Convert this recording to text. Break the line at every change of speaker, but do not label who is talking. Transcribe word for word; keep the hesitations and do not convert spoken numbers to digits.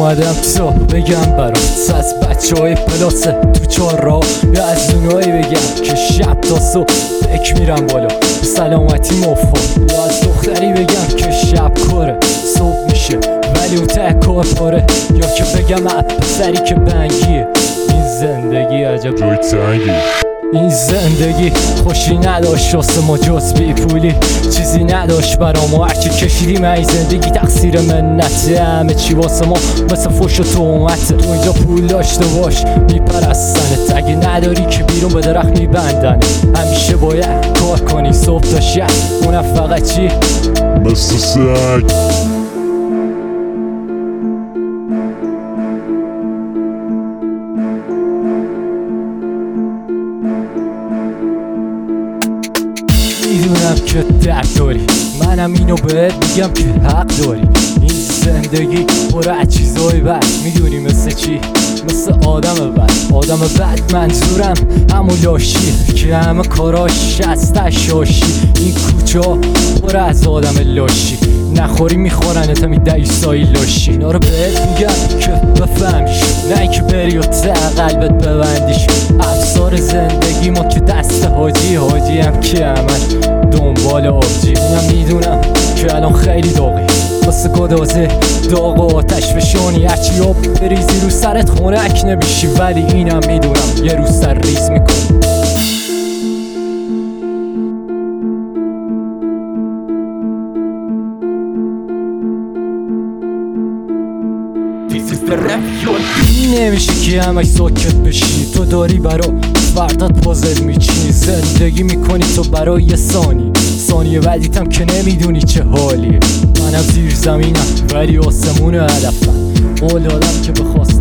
اومدم تو بگم برات از بچه های پلاسه تو چهار را یا از اونایی بگم که شب تا صبح بک میرم بالا سلامتی مفهوم، یا از دختری بگم که شب کاره صبح میشه ولی اون ته کار پاره، یا که بگم پسری که بنگیه. این زندگی عجب جای تنگی، این زندگی خوشی نداشت واسه ما جز بی پولی، چیزی نداشت برا ما هرچی کشیدیم. این زندگی تقصیر منته، همه چی واسه ما مثل فوش و تومته. تو اینجا پول داشته باش میپرستنت، اگه نداری که بیرون به درخت میبندن. همیشه باید کار کنی صبح تا شب، اونم فقط چی؟
مثل سگ.
میدونم که درد داری، منم اینو بهت میگم که حق داری. این زندگی پر از چیزای بد، میدونی مثل چی؟ مثل آدم بد. آدم بد منظورم همون لاشی که همه کاراش شسته شاشی. این کوچه ها پر از آدم لاشی، نخوری میخورن تا می دیسایی لاشی. اینا رو بهت میگم که بفهمیش، نه اینکه بری و ته قلبت ببندیش. افسار زندگی ما که دست حاجی، حاجی هم که همش دنبال آبجی. اینم میدونم که الان خیلی داغی، واسه گدازه داغ و آتش بشونی، هرچی آب بریزی رو سرت خونک نمیشی. ولی اینم میدونم یه روز سر ریز میکنی. نمیشه که همش ساکت بشی، تو داری برا فردات پازل میچینی. زندگی میکنی تو برای یه ثانی، ثانیه بعدیتم که نمیدونی چه حالیه. منم زیر زمینم ولی آسمون هدفم، قول دادم که بخواست